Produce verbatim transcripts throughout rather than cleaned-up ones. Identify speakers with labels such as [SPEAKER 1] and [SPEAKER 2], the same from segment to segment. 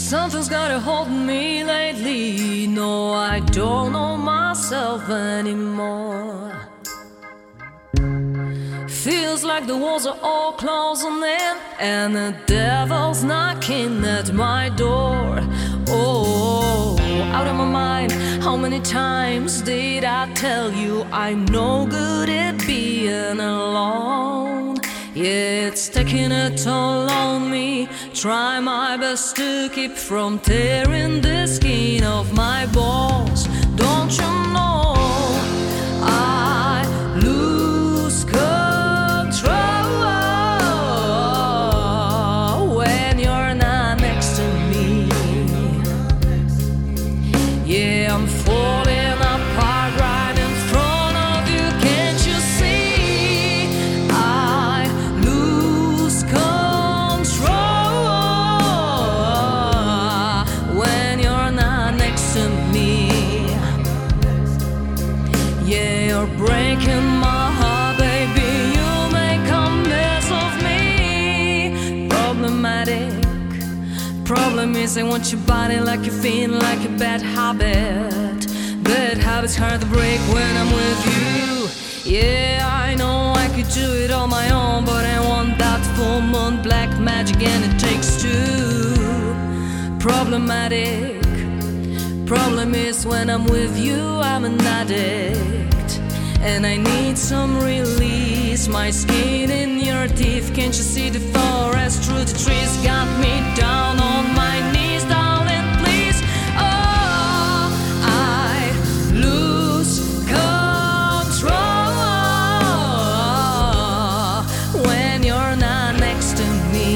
[SPEAKER 1] Something's got a hold on me lately. No, I don't know myself anymore. Feels like the walls are all closing in, and the devil's knocking at my door. Oh, out of my mind. How many times did I tell you I'm no good at being alone? Yeah, it's taking a toll on me. Try my best to keep from tearing the skin off my bones. Don't you know I lose control when you're not next to me? Yeah, I'm falling apart right in front of you. Can't you see? I lose control when you're not next to me. Yeah, you're breaking my heart, baby. You make a mess of me. Problematic. Problem is I want your body like you feel like a bad habit. Bad habits hard to break when I'm with you. Yeah, I know I could do it on my own, but I want that full moon black magic, and it takes two. Problematic. Problem is when I'm with you, I'm an addict, and I need some release. My skin in your teeth, can't you see the forest through the trees? Got me down on my knees, darling, please. Oh, I lose control when you're not next to me.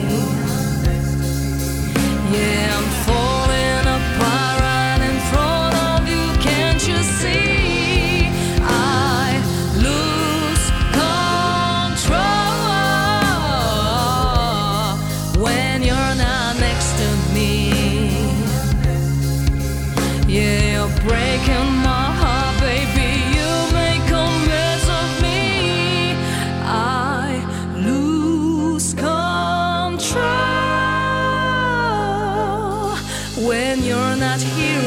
[SPEAKER 1] Yeah, I'm falling apart right in front of you. Can't you see? I lose control when you're not next to me. Yeah, you're breaking my heart, baby. You make a mess of me. I lose control when you're not here